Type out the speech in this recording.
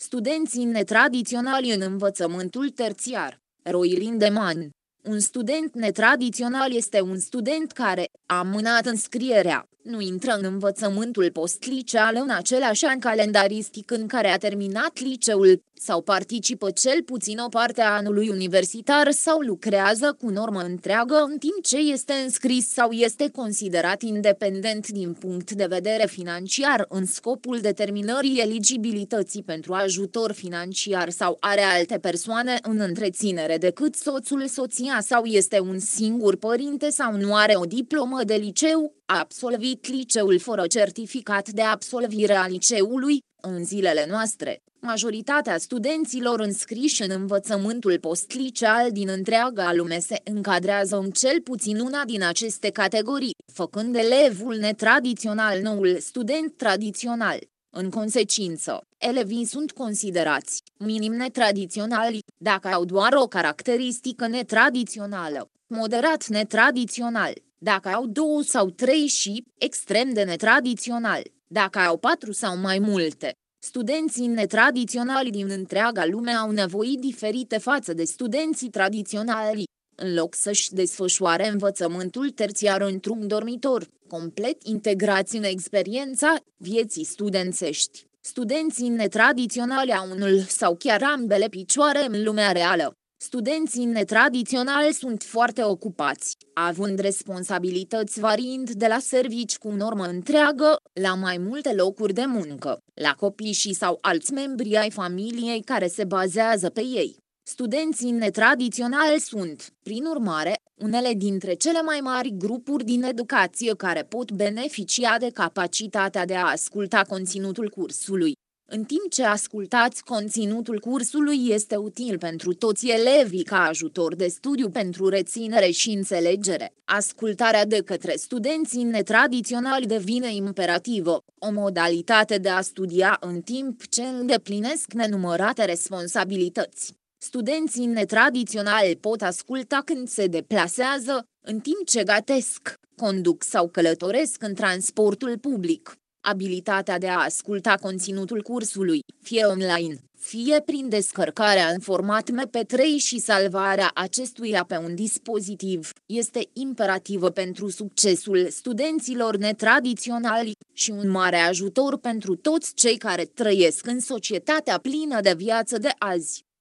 Studenții netradiționali în învățământul terțiar. Roy Lindemann. Un student netradițional este un student care a amânat înscrierea, nu intră în învățământul postliceal în același an calendaristic în care a terminat liceul, sau participă cel puțin o parte a anului universitar sau lucrează cu normă întreagă în timp ce este înscris sau este considerat independent din punct de vedere financiar în scopul determinării eligibilității pentru ajutor financiar sau are alte persoane în întreținere decât soțul, soția sau este un singur părinte sau nu are o diplomă de liceu, a absolvit liceul fără certificat de absolvire a liceului. În zilele noastre, majoritatea studenților înscriși în învățământul postliceal din întreaga lume se încadrează în cel puțin una din aceste categorii, făcând elevul netradițional noul student tradițional. În consecință, elevii sunt considerați minim netradiționali dacă au doar o caracteristică netradițională, moderat netradițional, dacă au 2 sau 3 și extrem de netradițional, dacă au 4 sau mai multe. Studenții netradiționali din întreaga lume au nevoi diferite față de studenții tradiționali. În loc să-și desfășoare învățământul terțiar într-un dormitor, complet integrați în experiența vieții studențești, studenții netradiționali au unul sau chiar ambele picioare în lumea reală. Studenții netradiționali sunt foarte ocupați, având responsabilități variind de la servici cu normă întreagă, la mai multe locuri de muncă, la copii și sau alți membri ai familiei care se bazează pe ei. Studenții netradiționali sunt, prin urmare, unele dintre cele mai mari grupuri din educație care pot beneficia de capacitatea de a asculta conținutul cursului. În timp ce ascultați conținutul cursului este util pentru toți elevii ca ajutor de studiu pentru reținere și înțelegere, ascultarea de către studenții netradiționali devine imperativă, o modalitate de a studia în timp ce îndeplinesc nenumărate responsabilități. Studenții netradiționali pot asculta când se deplasează, în timp ce gătesc, conduc sau călătoresc în transportul public. Abilitatea de a asculta conținutul cursului, fie online, fie prin descărcarea în format MP3 și salvarea acestuia pe un dispozitiv, este imperativă pentru succesul studenților netradiționali și un mare ajutor pentru toți cei care trăiesc în societatea plină de viață de azi.